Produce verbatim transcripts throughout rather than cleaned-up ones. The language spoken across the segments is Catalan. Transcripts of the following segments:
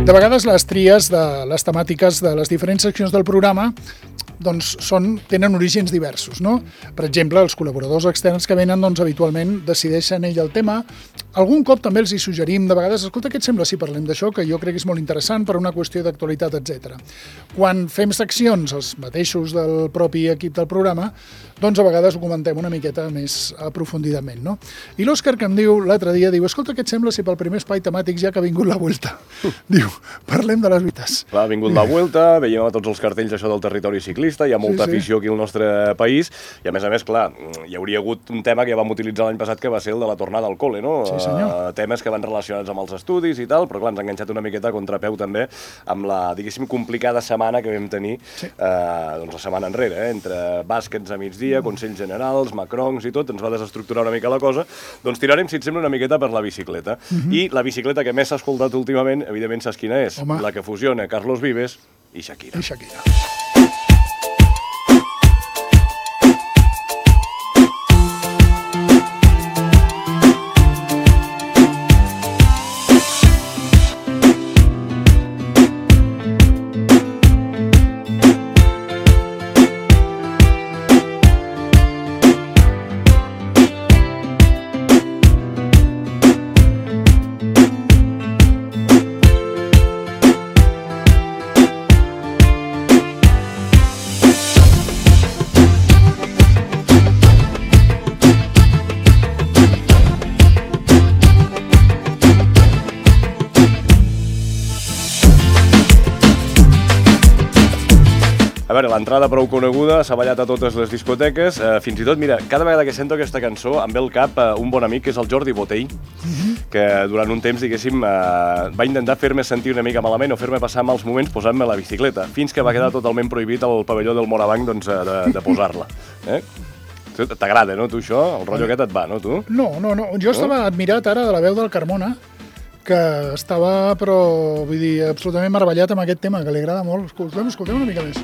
De vegades les tries de les temàtiques de les diferents seccions del programa doncs són, tenen orígens diversos, no? Per exemple, els col·laboradors externs que venen, doncs, habitualment decideixen ell el tema. Algun cop també els hi suggerim, de vegades, escolta, què et sembla si parlem d'això, que jo crec que és molt interessant per una qüestió d'actualitat, etcètera. Quan fem seccions, els mateixos del propi equip del programa, doncs a vegades ho comentem una miqueta més aprofundidament, no? I l'Òscar, que em diu l'altre dia, diu, escolta, què et sembla si pel primer espai temàtic ja que ha vingut la Vuelta? Diu, parlem de les Vitas. Clar, ha vingut la Vuelta, veiem a tots els cartells això del territori ciclista, hi ha molta sí, sí. afició aquí al nostre país, i a més a més, clar, hi hauria hagut un tema que ja vam utilitzar l'any passat, que va ser el de la tornada al col·le, no? Sí, senyor. Uh, temes que van relacionats amb els estudis i tal, però clar, ens ha enganxat una miqueta a contrapeu també amb la, diguéssim, complicada setmana que vam tenir sí. uh, doncs la setmana enrere, eh? Entre bàsquets a migdia, Consells Generals, macrons i tot, ens va desestructurar una mica la cosa, doncs tirarem, si et sembla, una miqueta per la bicicleta. Uh-huh. I la bicicleta que més s'ha escoltat últimament, evidentment, saps quina és? Home. La que fusiona Carlos Vives i Shakira. I Shakira. A veure, l'entrada prou coneguda, s'ha ballat a totes les discoteques, eh, fins i tot, mira, cada vegada que sento aquesta cançó em ve al cap eh, un bon amic, que és el Jordi Botell, mm-hmm. que durant un temps, diguéssim, eh, va intentar fer-me sentir una mica malament o fer-me passar mals moments posant-me la bicicleta, fins que va quedar totalment prohibit al pavelló del Morabanc doncs, de, de posar-la. Eh? T'agrada, no, tu, això? El rotllo aquest et va, no, tu? No, no, no. Jo estava admirat ara de la veu del Carmona, que estava, però, vull dir, absolutament meravellat amb aquest tema, que li agrada molt. Escoltem, escoltem una mica més.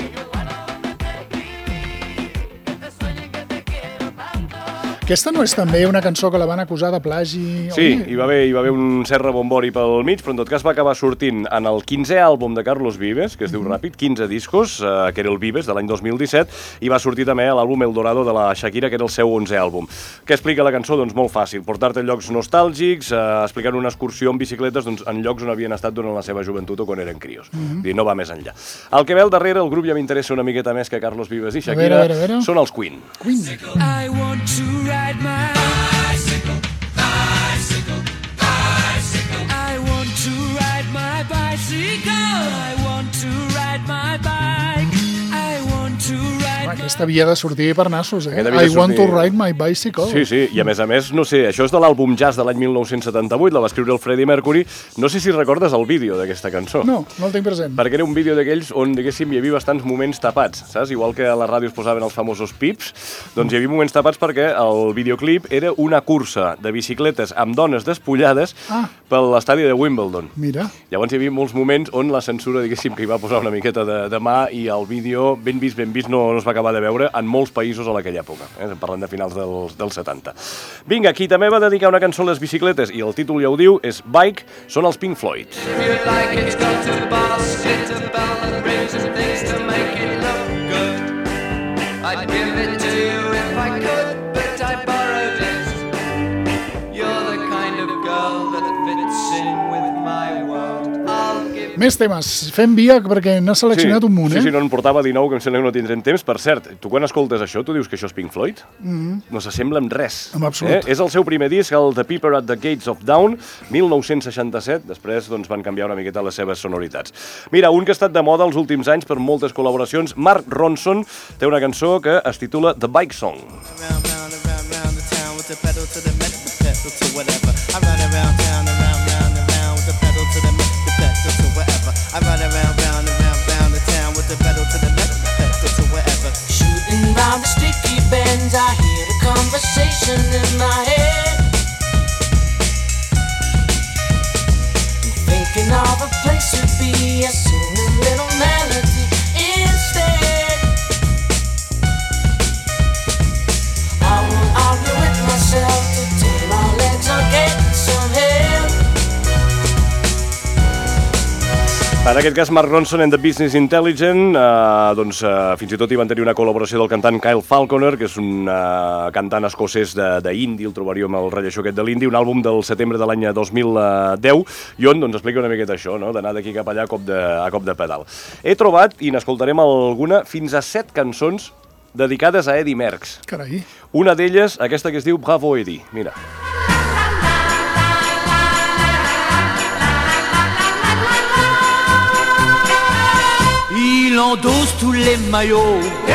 Aquesta no és també una cançó que la van acusar de plagi? Sí, hi va haver, hi va haver un cert rebombori pel mig, però en tot cas va acabar sortint en el quinzè àlbum de Carlos Vives, que es diu Ràpid, quinze discos, eh, que era el Vives, de l'any dos mil disset, i va sortir també a l'àlbum El Dorado de la Shakira, que era el seu onzè àlbum. Què explica la cançó? Doncs molt fàcil, portar-te en llocs nostàlgics, eh, explicant una excursió en bicicletes doncs, en llocs on havien estat durant la seva joventut o quan eren crios. Mm-hmm. Dir, no va més enllà. El que ve al darrere, el grup ja m'interessa una miqueta més que Carlos Vives i Shakira, a veure, a veure. Són els Queen. Queen. I want to ride my bicycle, bicycle, bicycle. I want to ride my bicycle. I want to ride my bike. I want to ride my... Aquesta havia de sortir per nassos, eh? I want to ride my bicycle. Sí, sí, i a més a més, no sé, això és de l'àlbum Jazz de l'any mil nou-cents setanta-vuit, la va escriure el Freddie Mercury. No sé si recordes el vídeo d'aquesta cançó. No, no el tinc present. Perquè era un vídeo d'aquells on, diguéssim, hi havia bastants moments tapats, saps? Igual que a la ràdio es posaven els famosos pips, doncs hi havia moments tapats perquè el videoclip era una cursa de bicicletes amb dones despullades ah. per l'estadi de Wimbledon. Mira. Llavors hi havia molts moments on la censura, diguéssim, que hi va posar una miqueta de, de mà i el vídeo, ben vist, ben vist, no, no es va acabar de veure en molts països a aquella època. Eh? Parlant de finals dels, dels setanta. Vinga, qui també va dedicar una cançó a les bicicletes, i el títol ja ho diu, és Bike, són els Pink Floyd. Més temes. Fem via perquè n'ha seleccionat sí, un munt, eh? Sí, sí, no en portava dinou, que em sembla que no tindrem temps. Per cert, tu quan escoltes això, tu dius que això és Pink Floyd? Mm-hmm. No s'assembla en res. En absolut. Eh? És el seu primer disc, el The Piper at the Gates of Dawn, mil nou-cents seixanta-set. Després doncs, van canviar una miqueta les seves sonoritats. Mira, un que ha estat de moda els últims anys per moltes col·laboracions, Mark Ronson, té una cançó que es titula The Bike Song. I run around, round and round, round the town with the pedal to the left, the pedal to wherever. Shooting round the sticky bends, I hear the conversation in my head. I'm thinking of a place to be, I sing a little melody instead. I won't argue with myself till my legs are getting some help. En aquest cas, Mark Ronson and the Business Intelligent, eh, doncs eh, fins i tot hi van tenir una col·laboració del cantant Kyle Falconer, que és un eh, cantant escocès d'indie, el trobaríem al rellaixó aquest de l'indie, un àlbum del setembre de l'any dos mil deu, i on doncs, explica una miqueta això, no? D'anar d'aquí cap allà a cop, de, a cop de pedal. He trobat, i n'escoltarem alguna, fins a set cançons dedicades a Eddie Merckx. Carai. Una d'elles, aquesta que es diu Bravo Eddie. Mira. Il endosse tous les maillots.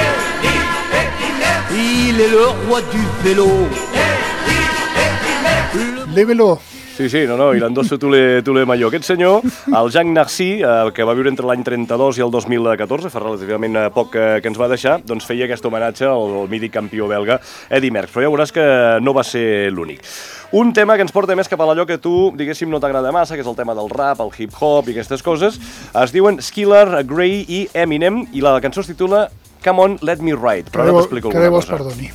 Il est le roi du vélo. Lévelo. Sí, sí, no, no, i l'endossa Tule, Tule Maillot. Aquest senyor, el Jean Narcy, eh, que va viure entre l'any trenta-dos i el dos mil catorze, fa relativament poc que, que ens va deixar, doncs feia aquest homenatge al, al mític campió belga Eddie Merckx. Però ja veuràs que no va ser l'únic. Un tema que ens porta més cap a allò que tu, diguéssim, no t'agrada massa, que és el tema del rap, el hip-hop i aquestes coses. Es diuen Skiller, Grey i Eminem, i la cançó es titula Come On, Let Me Ride. Però ara t'explico alguna cosa. Que Déu perdoni.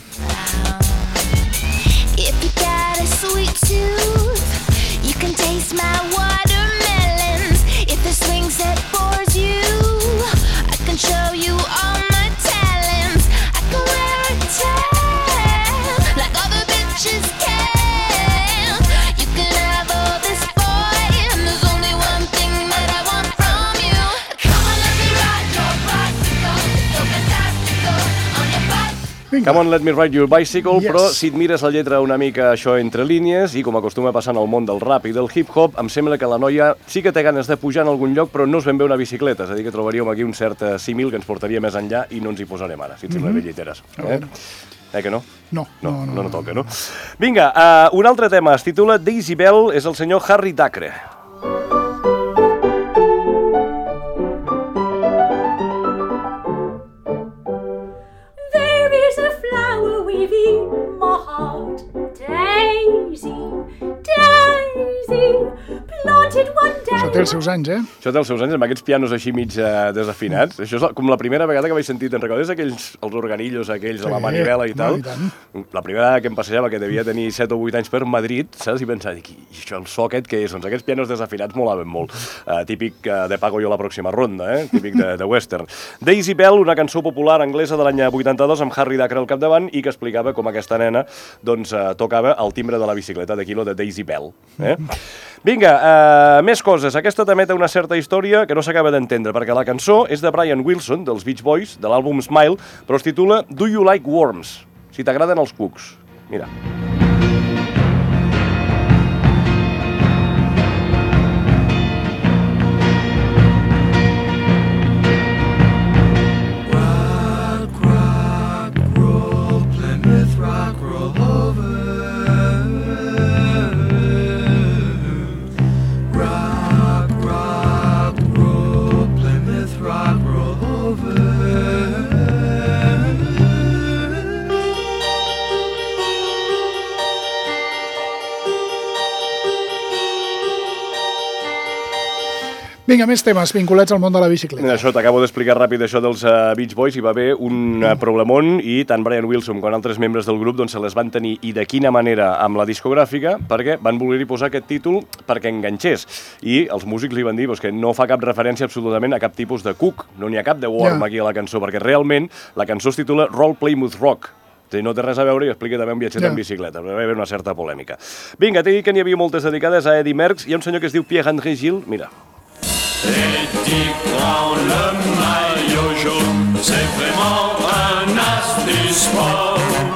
If you got a sweet tooth, you can taste my watermelons. If there's things that bores you, I can show you all my talents. I can wear a tail like other bitches can. You can have all this, boy, and there's only one thing that I want from you. Come on, let me ride your bicycle. It's so fantastical on your bicycle. Vinga. Come on, let me ride your bicycle, Yes. però si et mires la lletra una mica això entre línies, i com acostuma a passar en el món del rap i del hip-hop, em sembla que la noia sí que té ganes de pujar en algun lloc, però no és ben bé una bicicleta, és a dir, que trobaríem aquí un cert símil que ens portaria més enllà i no ens hi posarem ara, si et sembla mm -hmm. bé, lliteres. Eh? eh que no? No, No, no, no, no, no toca, no? Vinga, uh, un altre tema, es titula Daisy Bell, és el senyor Harry Dacre. There is a flower within my heart, Daisy, Daisy, planted one day. Això té els seus anys, eh? Això té els seus anys, amb aquests pianos així mig eh, desafinats. Això és com la primera vegada que vaig sentir, te'n recordes aquells, els organillos aquells, sí, a la manivela i tal? No, i tant. La primera vegada que em passejava, que devia tenir set o vuit anys per Madrid, saps? I pensava, i això, el so aquest què és? Doncs aquests pianos desafinats molaven molt. Uh, típic uh, de Pago yo la pròxima ronda, eh? Típic de, de western. Daisy Bell, una cançó popular anglesa de l'any vuitanta-dos amb Harry Dacre al capdavant i que explicava com aquesta nena doncs, uh, tocava el timbre de la bicicleta de quilo de Daisy Bell. Eh? Vinga, uh, més coses. Aquesta també té una certa història que no s'acaba d'entendre, perquè la cançó és de Brian Wilson, dels Beach Boys, de l'àlbum Smile, però es titula Do You Like Worms? Si t'agraden els cucs. Mira. Vinga, més temes vinculats al món de la bicicleta. Això, t'acabo d'explicar ràpid això dels uh, Beach Boys. Hi va haver un uh, problemon i tant Brian Wilson com altres membres del grup doncs, se les van tenir i de quina manera amb la discogràfica perquè van voler-hi posar aquest títol perquè enganxés. I els músics li van dir doncs, que no fa cap referència absolutament a cap tipus de cuc. No n'hi ha cap de worm yeah. aquí a la cançó, perquè realment la cançó es titula Roll Plymouth Rock. Si no té res a veure i explica també un viatget yeah. en bicicleta, però va haver una certa polèmica. Vinga, t'he dit que n'hi havia moltes dedicades a Eddie Merckx. Hi ha un senyor que es diu Pierre-André Gilles, mira. Eddie prend le maillot jaune, c'est vraiment un as du sport.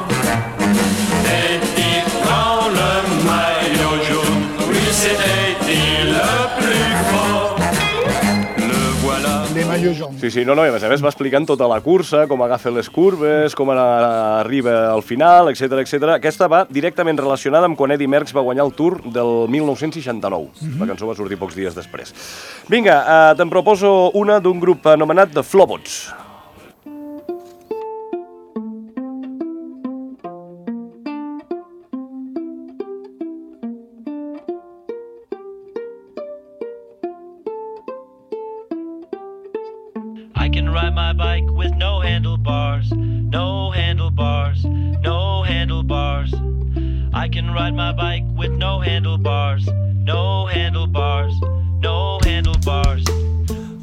Eddie prend le maillot jaune, oui c'est Eddie le plus fort. Le voilà. Le maillot jaune. Sí, sí, no, no, i a més a més va explicant tota la cursa, com agafa les curves, com arriba al final, etcètera, etcètera. Aquesta va directament relacionada amb quan Eddie Merckx va guanyar el Tour del mil nou-cents seixanta-nou. Mm-hmm. La cançó va sortir pocs dies després. Vinga, eh, te'n proposo una d'un grup anomenat The Flobots. I can ride my bike with no handlebars, no handlebars, no handlebars. I can ride my bike with no handlebars, no handlebars, no handlebars.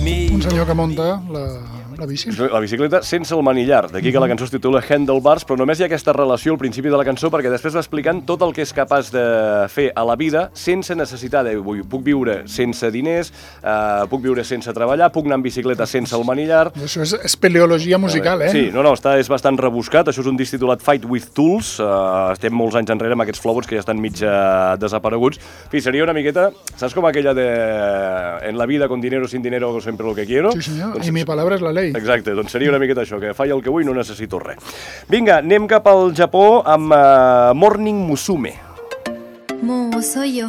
Un senyor que munta la, la bici. La bicicleta sense el manillar. D'aquí que la cançó es titula Handlebars, però només hi ha aquesta relació al principi de la cançó perquè després va explicant tot el que és capaç de fer a la vida sense necessitar de... Puc viure sense diners, eh, puc viure sense treballar, puc anar en bicicleta sense el manillar... Això és espeleologia musical, eh? Sí, no, no, està, és bastant rebuscat. Això és un disc titulat Fight with Tools. Uh, estem molts anys enrere amb aquests flowers que ja estan mig uh, desapareguts. En fi, seria una miqueta... Saps com aquella de... En la vida, con dinero, sin dinero, siempre lo que quiero? Sí, senyor. Doncs, I mi palabra és la ley. Exacte, doncs seria una miqueta això, que faig el que vull i no necessito res. Vinga, anem cap al Japó amb uh, Morning Musume. もう遅いよ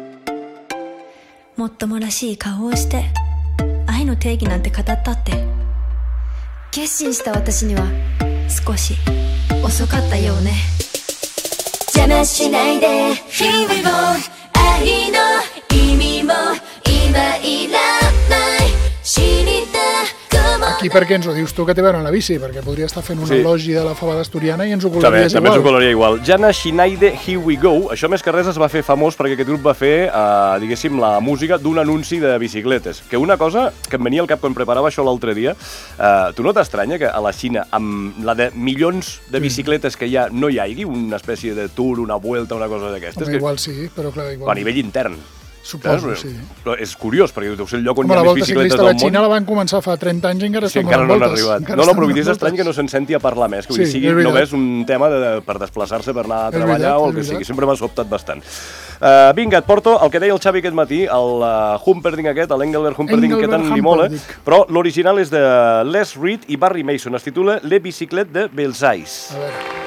もっともらしい顔をして愛の定義なんて語ったって決心した私には少し遅かったようね邪魔しないで Here we go 愛の意味も今いらない知りたくも Aquí per què ens ho dius tu que té a veure amb la bici? Perquè podria estar fent un Sí. elogi de la fava d'Asturiana i ens ho També, colaries també ens ho igual. colaria igual. Jana Shinaide, Here We Go. Això més que res es va fer famós perquè aquest grup va fer, eh, diguéssim, la música d'un anunci de bicicletes. Que una cosa que em venia al cap quan preparava això l'altre dia, eh, tu no t'estranya que a la Xina, amb la de milions de bicicletes que hi ha, no hi hagi una espècie de tour, una vuelta, una cosa d'aquestes? Home, Que- igual sí, però clar, A igual. nivell intern. Suposo, Saps? sí. Però és curiós, perquè deu ser el lloc on Home, hi ha la més volta bicicletes ciclista a del la món. Xina la van començar fa trenta anys i encara Sí, estan encara donant no han voltes. arribat. Encara No, no, estan però vull dir, donant és estrany que no voltes. se'n senti a parlar més, que vull dir, Sí, sigui és veritat. només un tema de, per desplaçar-se, per anar a És treballar veritat, o el és que veritat. sigui. Sempre m'ha sobtat bastant. Uh, vinga, et porto el que deia el Xavi aquest matí, el uh, Humperdinck aquest, l'Engelbert Humperdinck, que tant Engelbert li mola, Humperdinck. però l'original és de Les Reed i Barry Mason. Es titula Les Bicyclettes de Belsaïs. A veure.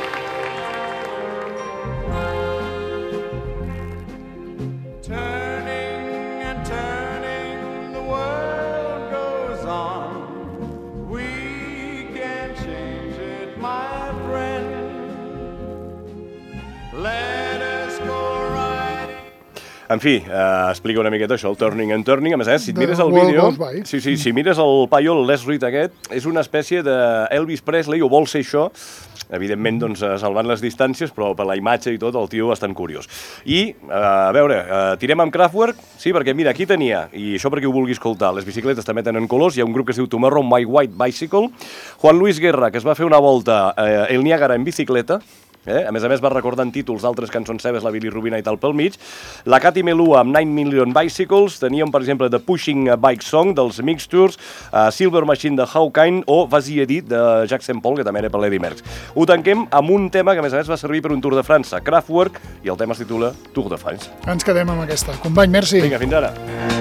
Turning and turning, the world goes on. We can't change it, my friend. Let us go riding. En fi, eh, explica una miqueta això, el Turning and Turning. A més a més, si et The mires el World vídeo... Goes By. Sí, sí, si mires el paio, el Les Reed aquest, és una espècie d'Elvis Presley, o vol ser això, evidentment, doncs, eh, salvant les distàncies, però per la imatge i tot, el tio bastant curiós. I, eh, a veure, eh, tirem amb Kraftwerk? Sí, perquè mira, aquí tenia, i això perquè ho vulgui escoltar, les bicicletes també tenen colors, hi ha un grup que es diu Tomorrow My White Bicycle, Juan Luis Guerra, que es va fer una volta eh, el Niágara en bicicleta, Eh? A més a més va recordant títols d'altres cançons seves, la Bilirrubina i tal pel mig. La Katy Melua amb nine million Bicycles, teníem per exemple The Pushing Bike Song dels Mixtures, uh, Silver Machine de Hawkine o Vas-y Edith de Jacques Saint Paul, que també era per l'Eddie Merckx. Ho tanquem amb un tema que a més a més va servir per un Tour de França, Kraftwerk, i el tema es titula Tour de France. Ens quedem amb aquesta. Company, merci. Vinga, fins ara.